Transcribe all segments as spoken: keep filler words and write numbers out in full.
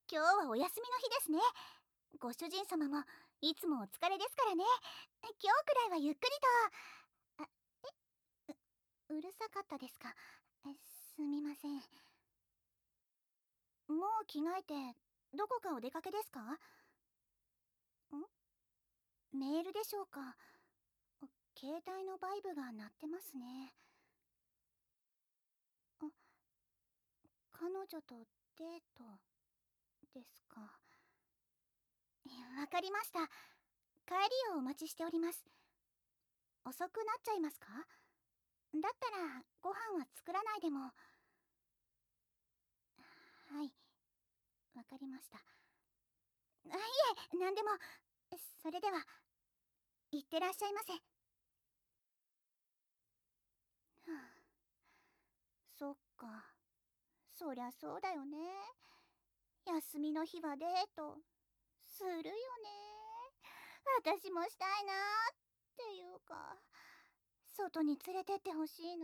今日はお休みの日ですね。ご主人様もいつもお疲れですからね。今日くらいはゆっくりと。あ、え、う、うるさかったですか？え、すみません。もう着替えてどこかお出かけですか？ん？メールでしょうか？携帯のバイブが鳴ってますね。あ、彼女とデートですか。わかりました。帰りをお待ちしております。遅くなっちゃいますか？だったらご飯は作らないでも。はい、わかりました。あ、いえ、何でも。それでは、いってらっしゃいませ。はあ、そっか。そりゃそうだよね。休みの日はデートするよね。私もしたいなっていうか、外に連れてってほしいな。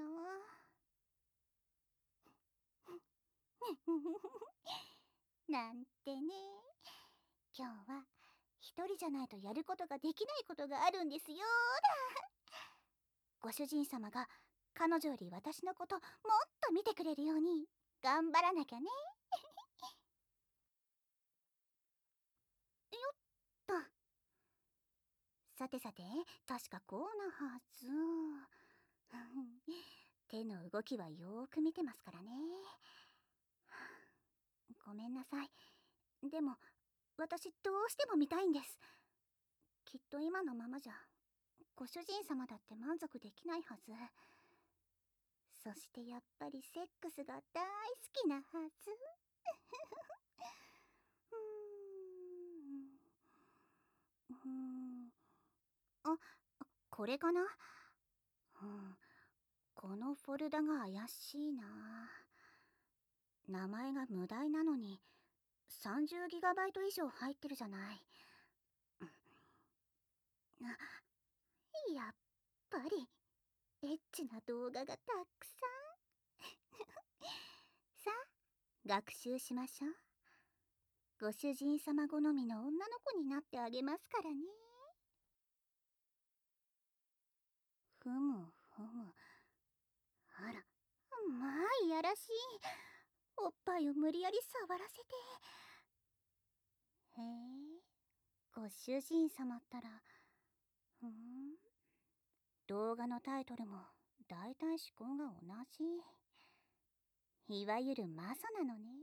なんてね。今日は一人じゃないとやることができないことがあるんですよ。ご主人様が彼女より私のこともっと見てくれるように頑張らなきゃね。よっと。さてさて、確かこうなはず。手の動きはよーく見てますからね。ごめんなさい。でも私どうしても見たいんです。きっと今のままじゃご主人様だって満足できないはず。そしてやっぱりセックスが大好きなはず。うーんうーんあ、これかな。うん、このフォルダが怪しいな。名前が無題なのに さんじゅうギガバイト 以上入ってるじゃない。あ、やっぱりエッチな動画がたくさん。さあ、学習しましょう。ご主人様好みの女の子になってあげますからね。ふむふむ。あら、まあいやらしい。おっぱいを無理やり触らせて。へえ、ご主人様ったら、ふん、動画のタイトルもだいたい思考が同じ。いわゆるマソなのね。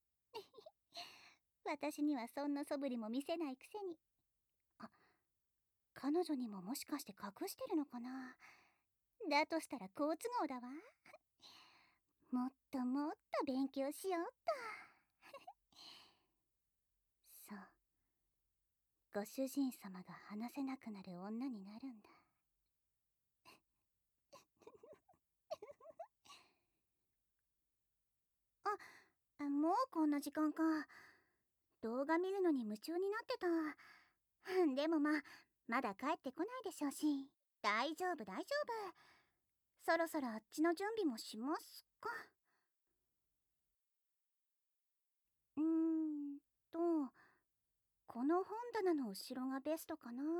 私にはそんな素振りも見せないくせに。あ、彼女にももしかして隠してるのかな。だとしたら好都合だわ。もっともっと勉強しようっと。そう、ご主人様が話せなくなる女になるんだ。あ、もうこんな時間か。動画見るのに夢中になってた。でもまあ、まだ帰ってこないでしょうし、大丈夫大丈夫。そろそろあっちの準備もしますか。うーんと、この本棚の後ろがベストかな。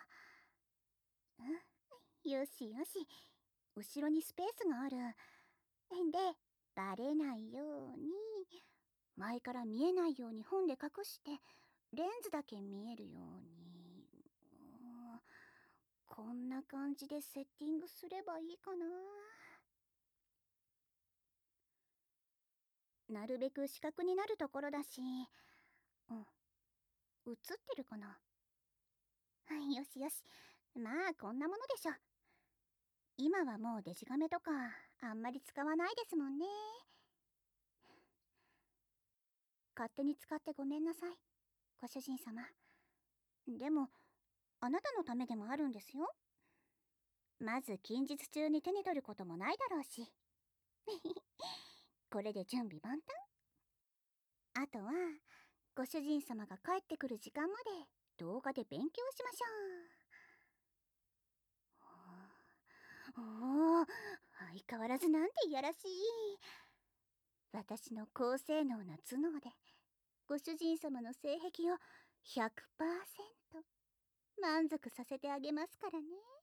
うん、よしよし。後ろにスペースがある。で、バレないように、前から見えないように本で隠して、レンズだけ見えるように。うん、こんな感じでセッティングすればいいかな。なるべく視覚になるところだし。うん、映ってるかな。よしよし。まあこんなものでしょ。今はもうデジカメとかあんまり使わないですもんね。勝手に使ってごめんなさい、ご主人様。でもあなたのためでもあるんですよ。まず近日中に手に取ることもないだろうし。これで準備万端。あとはご主人様が帰ってくる時間まで動画で勉強しましょう。おお、相変わらずなんていやらしい。私の高性能な頭脳でご主人様の性癖をひゃくパーセント満足させてあげますからね。